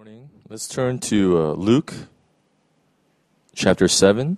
Morning. Let's turn to Luke chapter 7.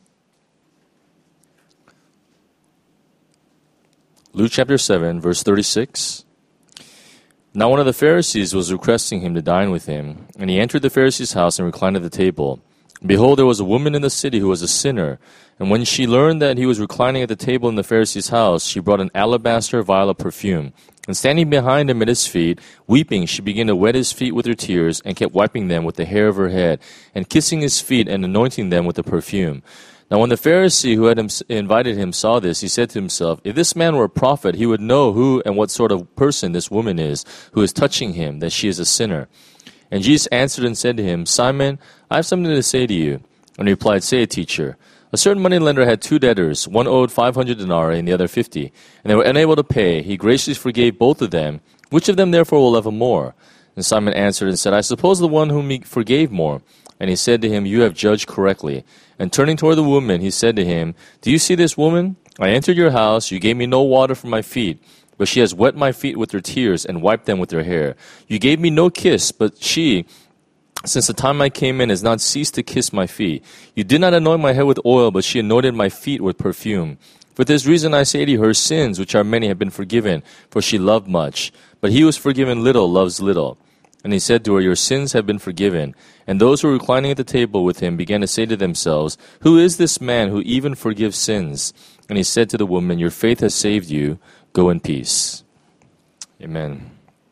Luke chapter 7, verse 36. Now one of the Pharisees was requesting him to dine with him, and he entered the Pharisee's house and reclined at the table. Behold, there was a woman in the city who was a sinner, and when she learned that he was reclining at the table in the Pharisee's house, she brought an alabaster vial of perfume. And standing behind him at his feet, weeping, she began to wet his feet with her tears, and kept wiping them with the hair of her head, and kissing his feet and anointing them with the perfume. Now when the Pharisee who had invited him saw this, he said to himself, if this man were a prophet, he would know who and what sort of person this woman is, who is touching him, that she is a sinner. And Jesus answered and said to him, Simon, I have something to say to you. And he replied, Say it, teacher. A certain moneylender had two debtors. One owed 500 denarii and the other 50. And they were unable to pay. He graciously forgave both of them. Which of them therefore will love him more? And Simon answered and said, I suppose the one whom he forgave more. And he said to him, You have judged correctly. And turning toward the woman, he said to him, Do you see this woman? I entered your house. You gave me no water for my feet, but she has wet my feet with her tears and wiped them with her hair. You gave me no kiss, but she, since the time I came in, has not ceased to kiss my feet. You did not anoint my head with oil, but she anointed my feet with perfume. For this reason I say to you, her sins, which are many, have been forgiven, for she loved much. But he who is forgiven little loves little. And he said to her, Your sins have been forgiven. And those who were reclining at the table with him began to say to themselves, Who is this man who even forgives sins? And he said to the woman, Your faith has saved you. Go in peace. Amen.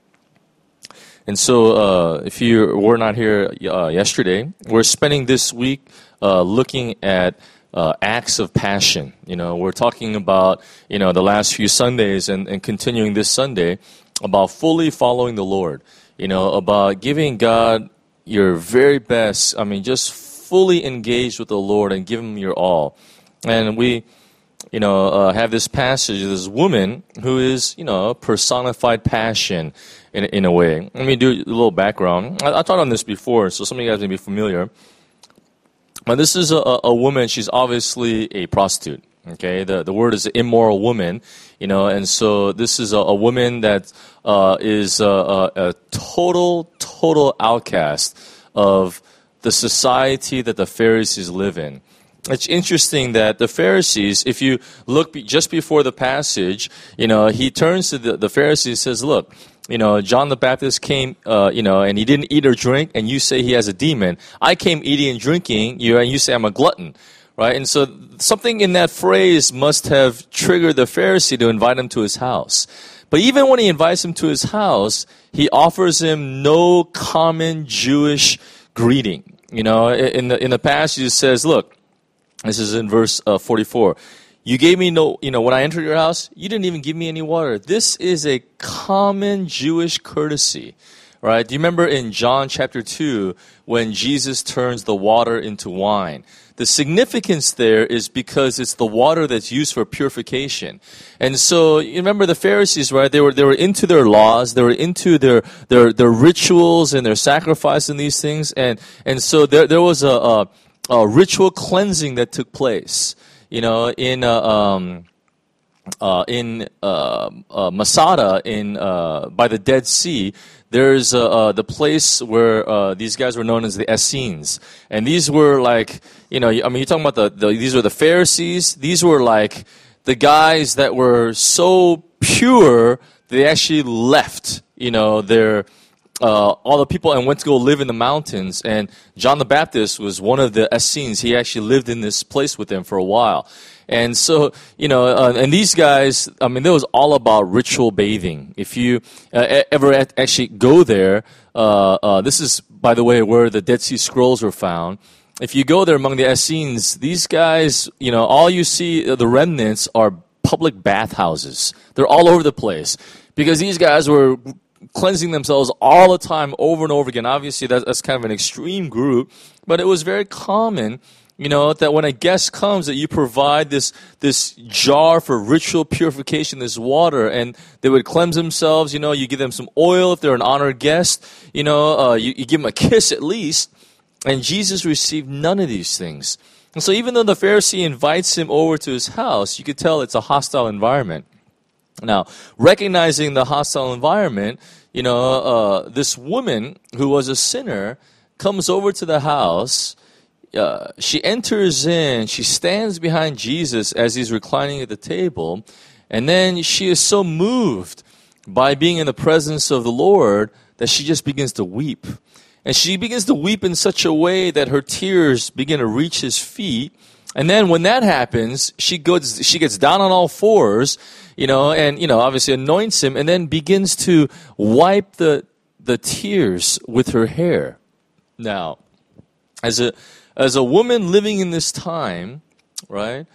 And so, if you were not here yesterday, we're spending this week looking at acts of passion. You know, we're talking about, the last few Sundays and continuing this Sunday about fully following the Lord. About giving God your very best. Just fully engaged with the Lord and give Him your all. And we have this passage of this woman who is, personified passion in a way. Let me do a little background. I taught on this before, so some of you guys may be familiar. But this is a woman, she's obviously a prostitute. Okay, the word is immoral woman, and so this is a woman that is a total outcast of the society that the Pharisees live in. It's interesting that the Pharisees, if you look just before the passage, he turns to the Pharisees and says, look, John the Baptist came, and he didn't eat or drink, and you say he has a demon. I came eating and drinking, and you say I'm a glutton, right? And so something in that phrase must have triggered the Pharisee to invite him to his house. But even when he invites him to his house, he offers him no common Jewish greeting. In the passage it says, look, this is in verse 44. You gave me no, when I entered your house, you didn't even give me any water. This is a common Jewish courtesy, right? Do you remember in John chapter 2 when Jesus turns the water into wine? The significance there is because it's the water that's used for purification. And so, you remember the Pharisees, right? They were into their laws, they were into their rituals and their sacrifice and these things. And so there was a ritual cleansing that took place. In Masada, by the Dead Sea, there's the place where these guys were known as the Essenes, and these were like, you're talking about these were the Pharisees. These were like the guys that were so pure they actually left, their all the people and went to go live in the mountains. And John the Baptist was one of the Essenes. He actually lived in this place with them for a while. And so, and these guys, it was all about ritual bathing. If you ever actually go there, this is, by the way, where the Dead Sea Scrolls were found. If you go there among the Essenes, these guys, all you see, the remnants are public bathhouses. They're all over the place because these guys were cleansing themselves all the time over and over again. Obviously, that's kind of an extreme group, but it was very common, that when a guest comes, that you provide this jar for ritual purification, this water, and they would cleanse themselves. You give them some oil if they're an honored guest. You give them a kiss at least. And Jesus received none of these things. And so even though the Pharisee invites him over to his house, you could tell it's a hostile environment. Now, recognizing the hostile environment, this woman who was a sinner comes over to the house. She enters in. She stands behind Jesus as he's reclining at the table. And then she is so moved by being in the presence of the Lord that she just begins to weep. And she begins to weep in such a way that her tears begin to reach his feet. And then when that happens, she gets down on all fours, and, obviously anoints him and then begins to wipe the tears with her hair. Now, as a woman living in this time, right,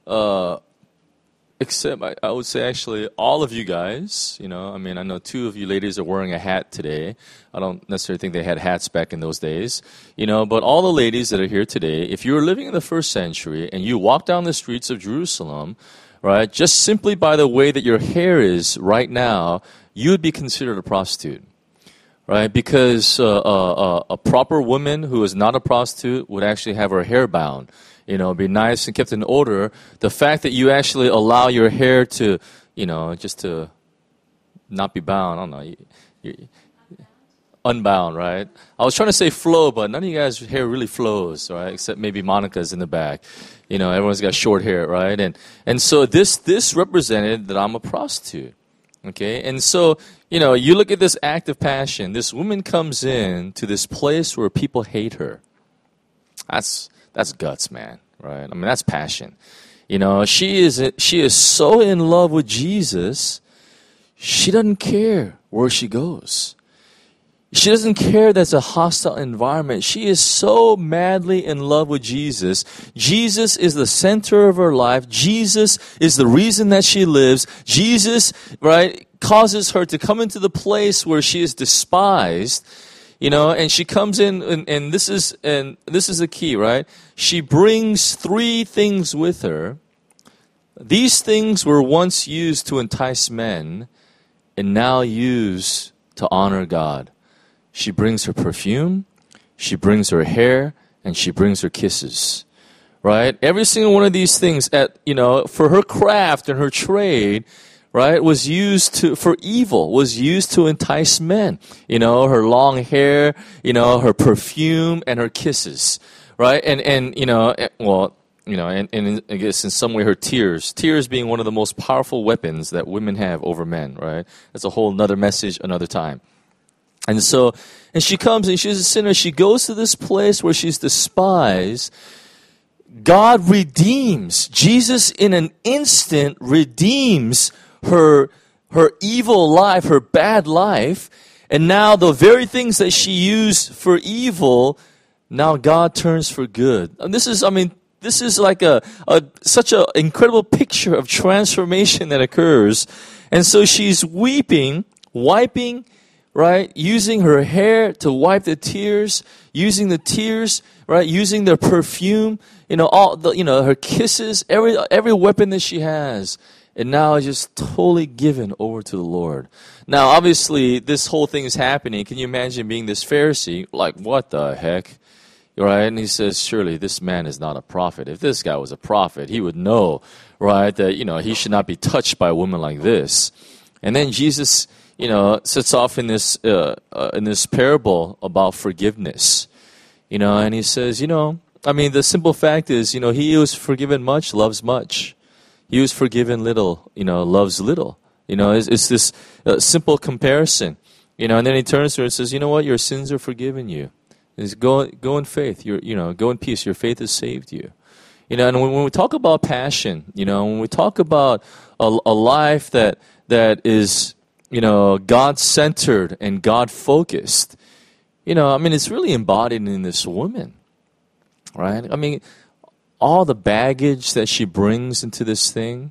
except I would say actually all of you guys, I know two of you ladies are wearing a hat today. I don't necessarily think they had hats back in those days, but all the ladies that are here today, if you were living in the first century and you walk down the streets of Jerusalem, right, just simply by the way that your hair is right now, you would be considered a prostitute. Right, because a proper woman who is not a prostitute would actually have her hair bound, be nice and kept in order. The fact that you actually allow your hair to, just to not be bound, I don't know, unbound, right? I was trying to say flow, but none of you guys' hair really flows, right? Except maybe Monica's in the back. Everyone's got short hair, right? And so this represented that I'm a prostitute. Okay, and so, you look at this act of passion. This woman comes in to this place where people hate her. That's guts, man, right? That's passion. She is so in love with Jesus, she doesn't care where she goes. She doesn't care that's a hostile environment. She is so madly in love with Jesus. Jesus is the center of her life. Jesus is the reason that she lives. Jesus, right, causes her to come into the place where she is despised, and she comes in, and this is the key, right? She brings three things with her. These things were once used to entice men and now used to honor God. She brings her perfume, she brings her hair, and she brings her kisses. Right? Every single one of these things for her craft and her trade, right, was used for evil, was used to entice men. Her long hair, her perfume and her kisses. Right? And I guess in some way her tears being one of the most powerful weapons that women have over men, right? That's a whole nother message another time. And she comes and she's a sinner. She goes to this place where she's despised. God redeems. Jesus in an instant redeems her evil life, her bad life. And now the very things that she used for evil, now God turns for good. And this is like such an incredible picture of transformation that occurs. And so she's weeping, wiping, right, using her hair to wipe the tears, using the tears, right, using the perfume, her kisses, every weapon that she has, and now is just totally given over to the Lord. Now, obviously, this whole thing is happening. Can you imagine being this Pharisee? Like, what the heck? Right? And he says, surely this man is not a prophet. If this guy was a prophet, he would know, right, that, he should not be touched by a woman like this. And then Jesus, sets off in this parable about forgiveness, and he says, the simple fact is, he who is forgiven much loves much. He who is forgiven little, loves little. It's this simple comparison, and then he turns to her and says, you know what, your sins are forgiven you. Go in faith. Go in peace. Your faith has saved you. And when we talk about passion, when we talk about a life that is, God-centered and God-focused, it's really embodied in this woman, right? All the baggage that she brings into this thing.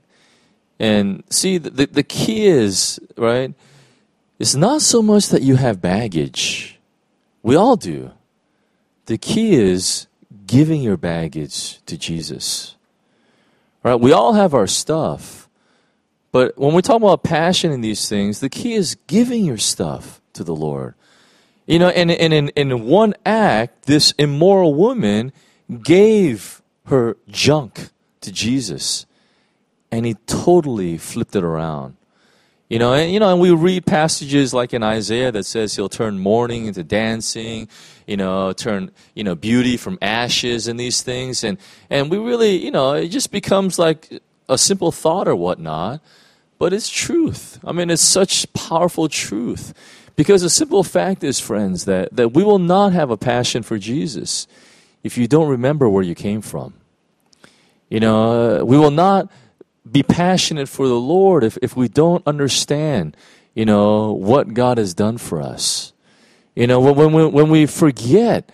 And see, the key is, right, it's not so much that you have baggage. We all do. The key is giving your baggage to Jesus. Right? We all have our stuff. But when we talk about passion in these things, the key is giving your stuff to the Lord. And in one act, this immoral woman gave her junk to Jesus. And he totally flipped it around. And we read passages like in Isaiah that says he'll turn mourning into dancing, turn, beauty from ashes and these things. And we really, it just becomes like a simple thought or whatnot. But it's truth. I mean, it's such powerful truth. Because the simple fact is, friends, that we will not have a passion for Jesus if you don't remember where you came from. We will not be passionate for the Lord if we don't understand, what God has done for us. When we forget,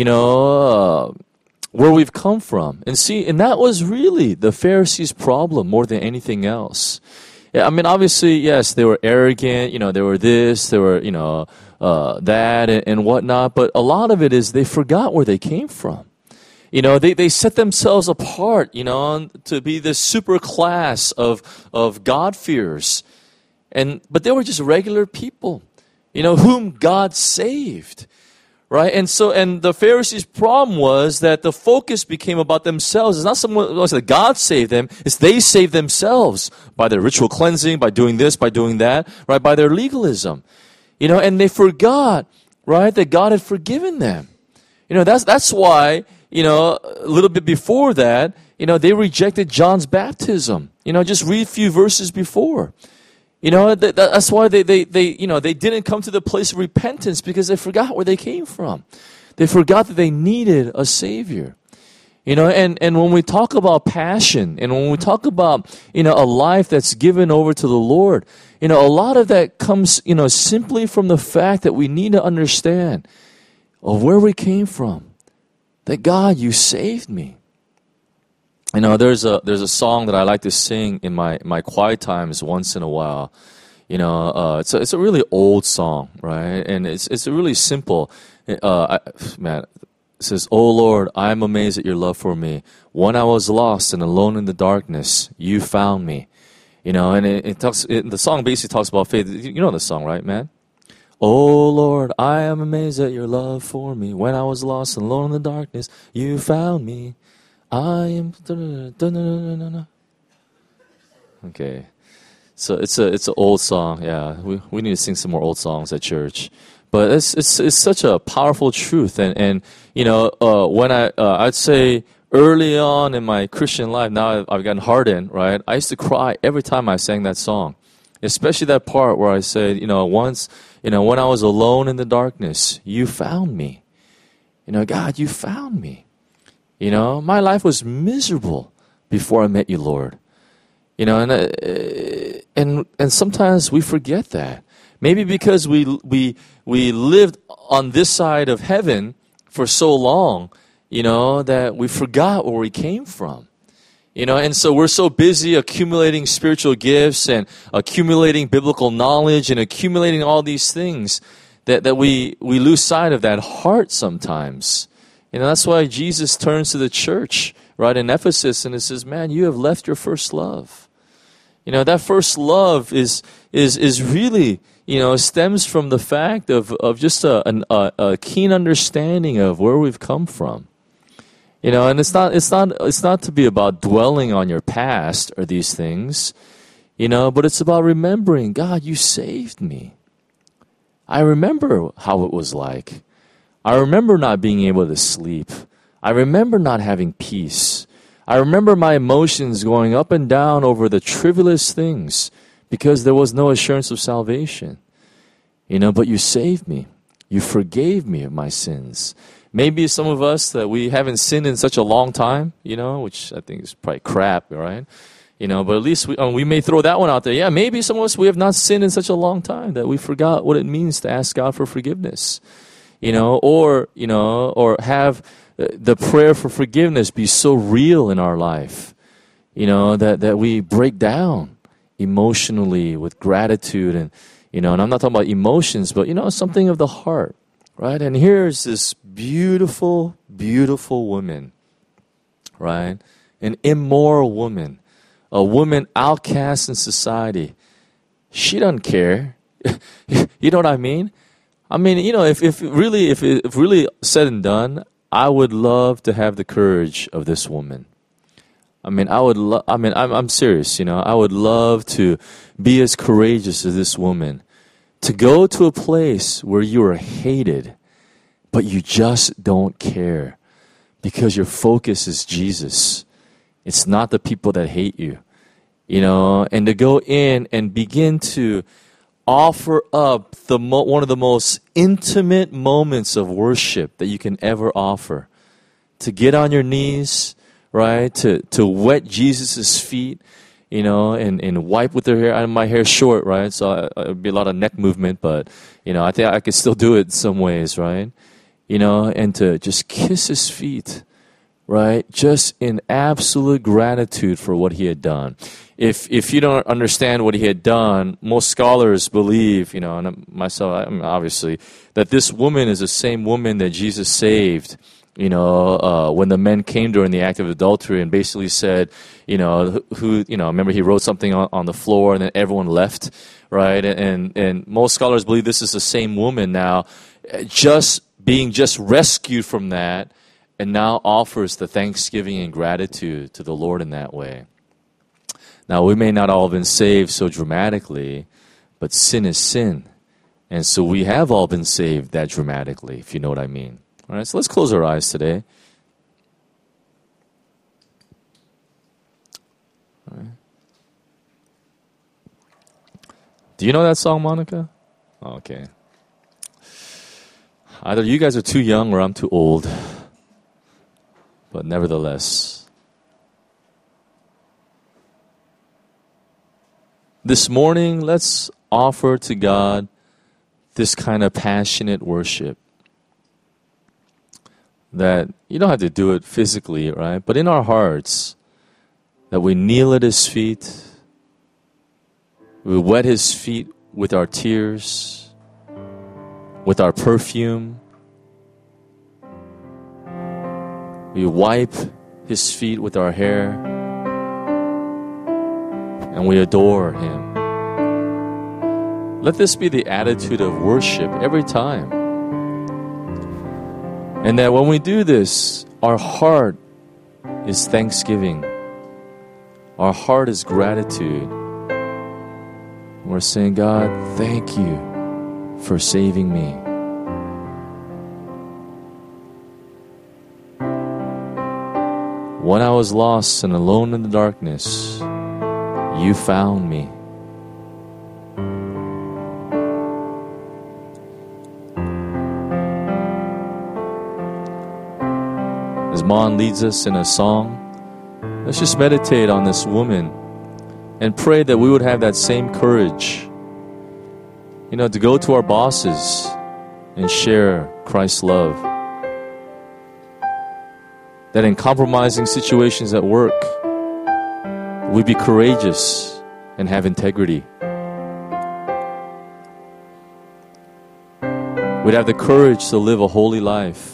where we've come from. And that was really the Pharisees' problem more than anything else. Yeah, I mean, obviously, yes, they were arrogant, they were this, they were, that and whatnot. But a lot of it is they forgot where they came from. They set themselves apart, to be this super class of God-fearers. But they were just regular people, whom God saved. Right? And the Pharisees' problem was that the focus became about themselves. It's not someone else that God saved them. It's they saved themselves by their ritual cleansing, by doing this, by doing that, right? By their legalism. And they forgot, right, that God had forgiven them. That's why, a little bit before that, they rejected John's baptism. Just read a few verses before. That's why they didn't come to the place of repentance because they forgot where they came from. They forgot that they needed a Savior. And when we talk about passion and when we talk about, a life that's given over to the Lord, a lot of that comes, simply from the fact that we need to understand of where we came from. That God, you saved me. There's a song that I like to sing in my quiet times once in a while. It's a really old song, right? And it's really simple. It says, "Oh Lord, I am amazed at your love for me. When I was lost and alone in the darkness, you found me." And the song basically talks about faith. You know the song, right, man? "Oh Lord, I am amazed at your love for me. When I was lost and alone in the darkness, you found me. I am." Okay, so it's an old song. Yeah, we need to sing some more old songs at church. But it's such a powerful truth. And when I'd say early on in my Christian life, now I've gotten hardened, right? I used to cry every time I sang that song, especially that part where I said, once, when I was alone in the darkness, you found me. God, you found me. My life was miserable before I met you, Lord. And sometimes we forget that. Maybe because we lived on this side of heaven for so long, that we forgot where we came from. And so we're so busy accumulating spiritual gifts and accumulating biblical knowledge and accumulating all these things that we lose sight of that heart sometimes. That's why Jesus turns to the church, right, in Ephesus, and it says, "Man, you have left your first love." That first love is really, stems from the fact of just a keen understanding of where we've come from. And it's not to be about dwelling on your past or these things, but it's about remembering, God, you saved me. I remember how it was like. I remember not being able to sleep. I remember not having peace. I remember my emotions going up and down over the trivialest things because there was no assurance of salvation. But you saved me. You forgave me of my sins. Maybe some of us that we haven't sinned in such a long time, which I think is probably crap, right? But at least we may throw that one out there. Yeah, maybe some of us, we have not sinned in such a long time that we forgot what it means to ask God for forgiveness. Or have the prayer for forgiveness be so real in our life, that we break down emotionally with gratitude and I'm not talking about emotions, but something of the heart, right? And here's this beautiful, beautiful woman, right? An immoral woman, a woman outcast in society. She doesn't care. You know what I mean? I mean, if really said and done, I would love to have the courage of this woman. I'm serious, I would love to be as courageous as this woman, to go to a place where you are hated, but you just don't care because your focus is Jesus. It's not the people that hate you, and to go in and begin to offer up one of the most intimate moments of worship that you can ever offer. To get on your knees, right? To wet Jesus' feet, and wipe with their hair. My hair's short, right? So it'd be a lot of neck movement, but, I think I could still do it in some ways, right? And to just kiss his feet, right? Just in absolute gratitude for what he had done. If you don't understand what he had done, most scholars believe, and myself, obviously, that this woman is the same woman that Jesus saved, when the men came during the act of adultery and basically said, remember he wrote something on the floor and then everyone left, right? And most scholars believe this is the same woman now, just rescued from that, and now offers the thanksgiving and gratitude to the Lord in that way. Now, we may not all have been saved so dramatically, but sin is sin. And so we have all been saved that dramatically, if you know what I mean. All right, so let's close our eyes today. All right. Do you know that song, Monica? Oh, okay. Either you guys are too young or I'm too old. But nevertheless, this morning, let's offer to God this kind of passionate worship. That you don't have to do it physically, right? But in our hearts, that we kneel at his feet, we wet his feet with our tears, with our perfume. We wipe his feet with our hair, and we adore him. Let this be the attitude of worship every time. And that when we do this, our heart is thanksgiving. Our heart is gratitude. We're saying, God, thank you for saving me. When I was lost and alone in the darkness, you found me. As Mon leads us in a song, let's just meditate on this woman and pray that we would have that same courage, to go to our bosses and share Christ's love. That in compromising situations at work, we'd be courageous and have integrity. We'd have the courage to live a holy life.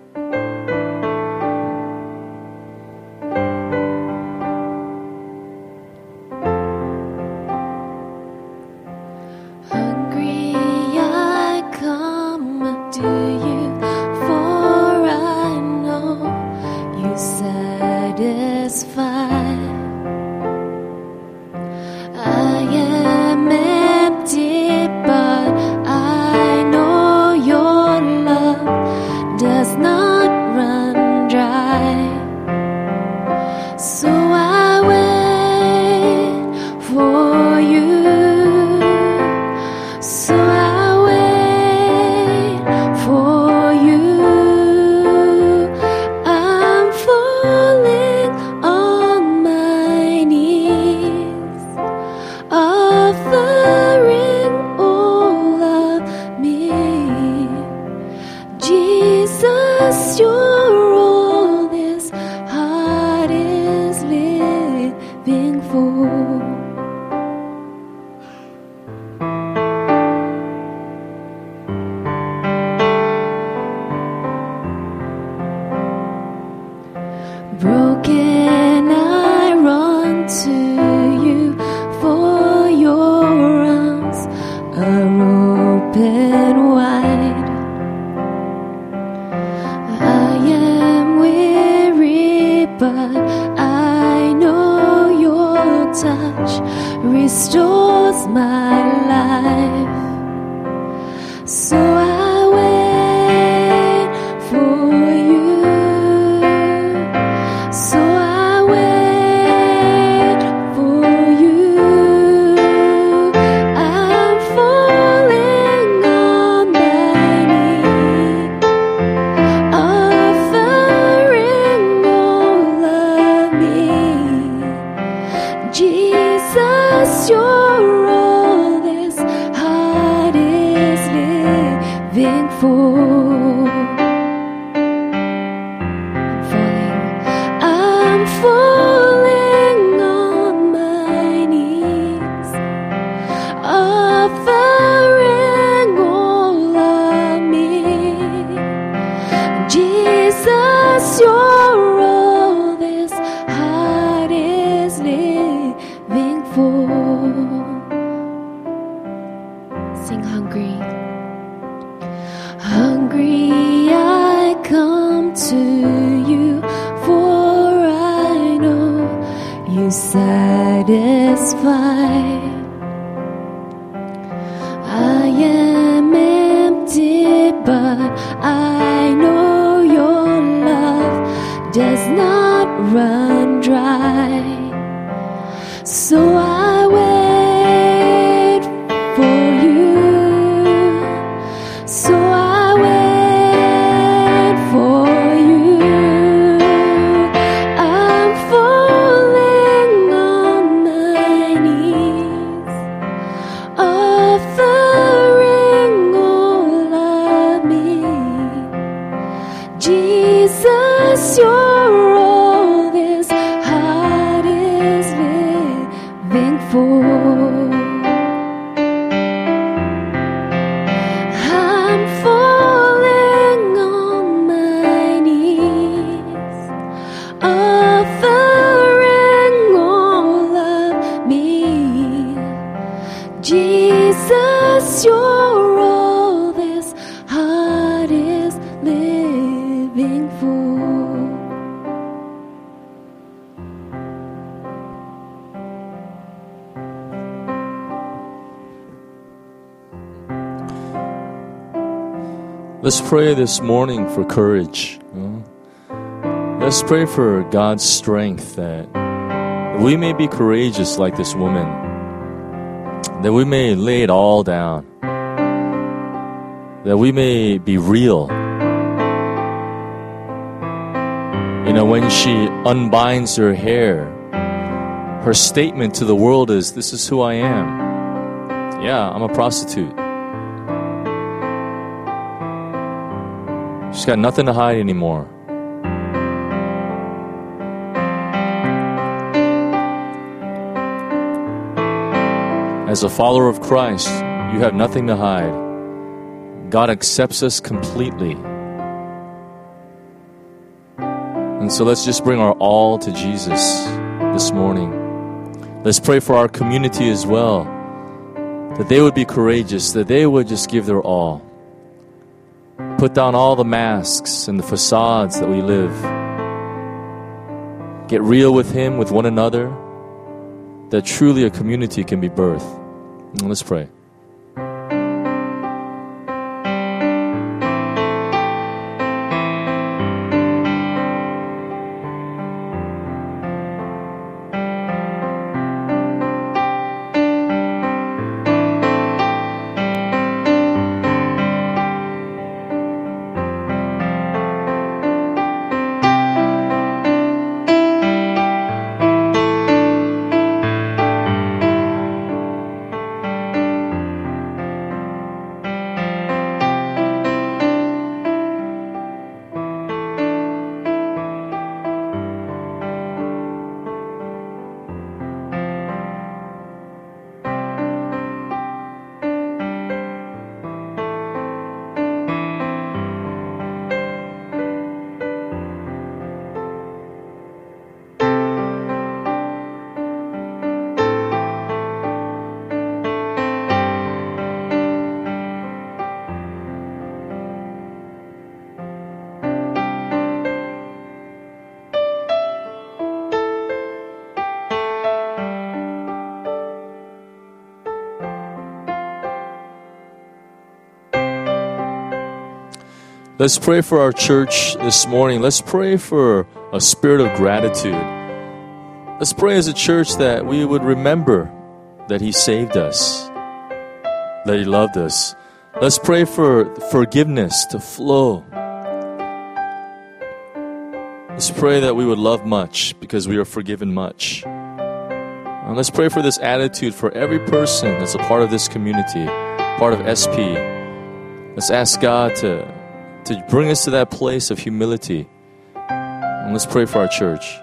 Broken, I run to you, for your arms are open wide. I am weary, but I know Jesus, you're all this heart is living for. Sing hungry. Hungry I come to you, for I know you satisfy. I am empty, but I know your love does not run dry. So I wait for you. So I wait for you. I'm falling on my knees, offering all of me. Jesus, you're all this heart is living for. I'm falling on my knees, offering all of me. Jesus, you're all this heart is living for. Let's pray this morning for courage. Let's pray for God's strength, that we may be courageous like this woman, that we may lay it all down, that we may be real. You know, when she unbinds her hair, her statement to the world is, "This is who I am. Yeah, I'm a prostitute." She's got nothing to hide anymore. As a follower of Christ, you have nothing to hide. God accepts us completely. And so let's just bring our all to Jesus this morning. Let's pray for our community as well, that they would be courageous, that they would just give their all. Put down all the masks and the facades that we live. Get real with Him, with one another, that truly a community can be birthed. And let's pray. Let's pray for our church this morning. Let's pray for a spirit of gratitude. Let's pray as a church that we would remember that He saved us, that He loved us. Let's pray for forgiveness to flow. Let's pray that we would love much because we are forgiven much. And let's pray for this attitude for every person that's a part of this community, part of SP. Let's ask God to bring us to that place of humility. And let's pray for our church.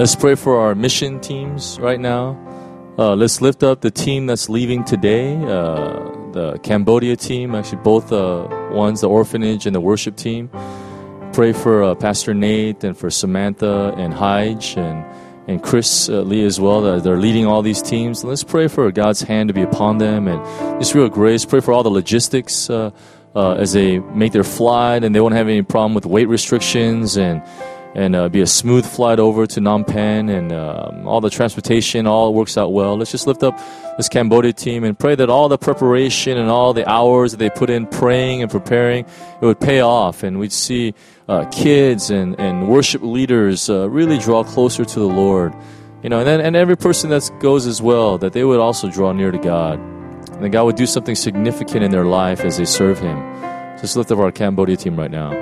Let's pray for our mission teams right now. Let's lift up the team that's leaving today, the Cambodia team, actually both ones, the orphanage and the worship team. Pray for Pastor Nate and for Samantha and Hige and Chris Lee as well. They're leading all these teams. Let's pray for God's hand to be upon them and just real grace. Pray for all the logistics as they make their flight and they won't have any problem with weight restrictions and be a smooth flight over to Phnom Penh and all the transportation, all works out well. Let's just lift up this Cambodia team and pray that all the preparation and all the hours that they put in praying and preparing, it would pay off and we'd see kids and worship leaders really draw closer to the Lord. And every person that goes as well, that they would also draw near to God. And that God would do something significant in their life as they serve Him. Just lift up our Cambodia team right now.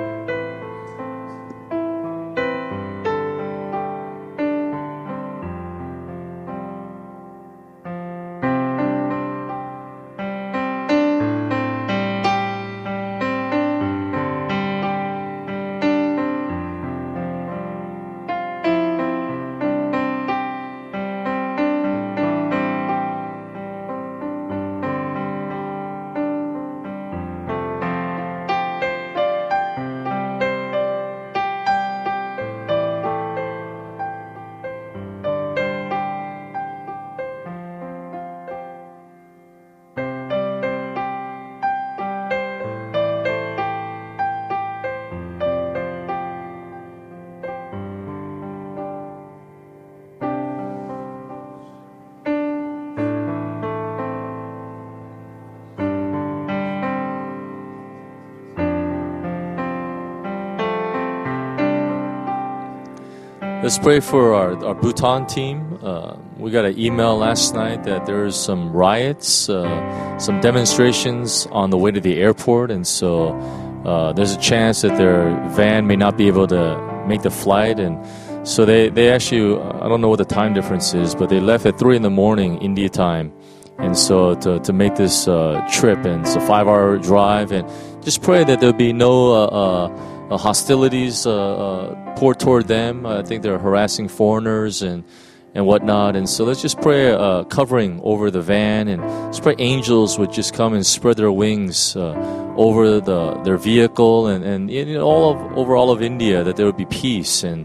Let's pray for our Bhutan team. We got an email last night that there's some riots, some demonstrations on the way to the airport, and so there's a chance that their van may not be able to make the flight. And so they actually, I don't know what the time difference is, but they left at 3 a.m. India time. And so to make this trip, and it's a 5-hour drive, and just pray that there'll be no hostilities poured toward them. I think they're harassing foreigners and whatnot. And so let's just pray covering over the van, and let's pray angels would just come and spread their wings over their vehicle and over all of India, that there would be peace and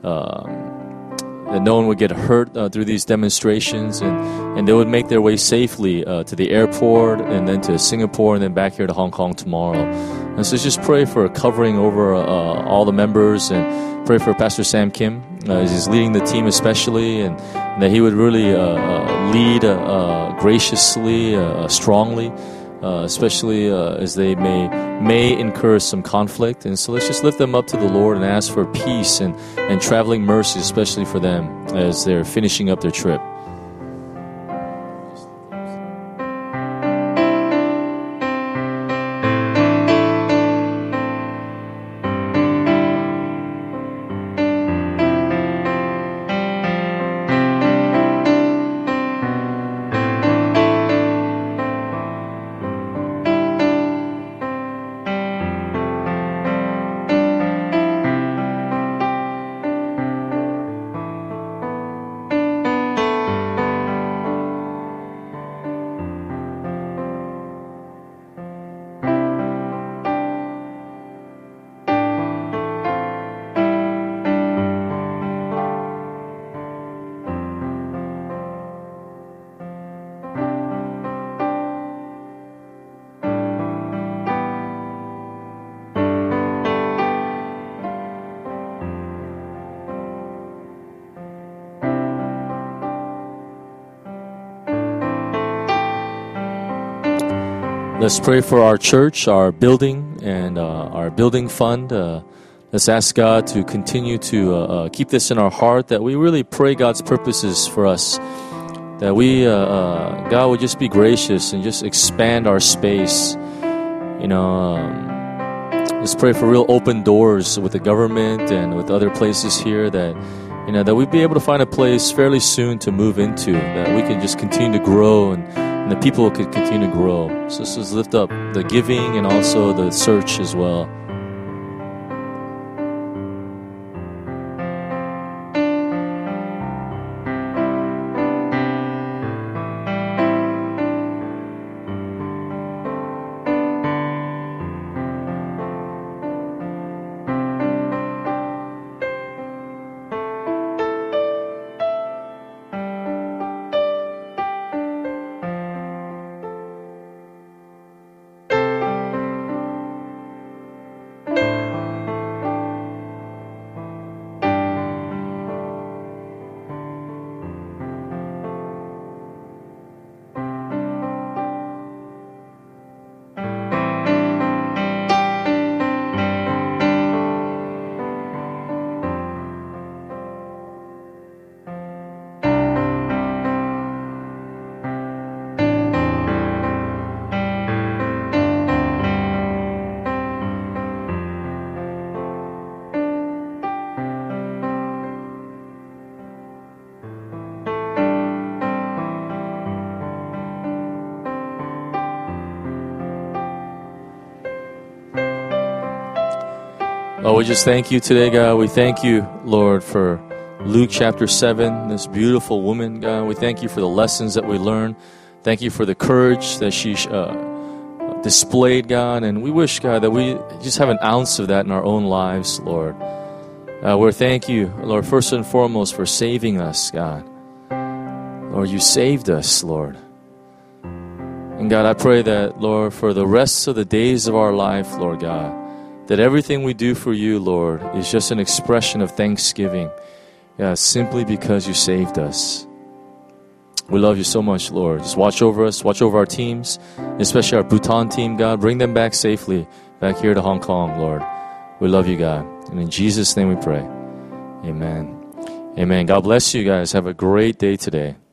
that no one would get hurt through these demonstrations, and they would make their way safely to the airport and then to Singapore and then back here to Hong Kong tomorrow. And so just pray for a covering over all the members, and pray for Pastor Sam Kim as he's leading the team especially, and that he would really lead graciously, strongly, especially as they may incur some conflict. And so let's just lift them up to the Lord and ask for peace and traveling mercy, especially for them as they're finishing up their trip. Let's pray for our church, our building, and our building fund. Let's ask God to continue to keep this in our heart, that we really pray God's purposes for us, that we, God would just be gracious and just expand our space. Let's pray for real open doors with the government and with other places here, that that we'd be able to find a place fairly soon to move into, that we can just continue to grow and the people could continue to grow. So let's lift up the giving and also the search as well. We just thank you today, God. We thank you, Lord, for Luke chapter 7, this beautiful woman, God. We thank you for the lessons that we learned. Thank you for the courage that she displayed, God. And we wish, God, that we just have an ounce of that in our own lives, Lord. We thank you, Lord, first and foremost for saving us, God. Lord, you saved us, Lord. And God, I pray that, Lord, for the rest of the days of our life, Lord God, that everything we do for you, Lord, is just an expression of thanksgiving, simply because you saved us. We love you so much, Lord. Just watch over us, watch over our teams, especially our Bhutan team, God. Bring them back safely back here to Hong Kong, Lord. We love you, God. And in Jesus' name we pray. Amen. Amen. God bless you guys. Have a great day today.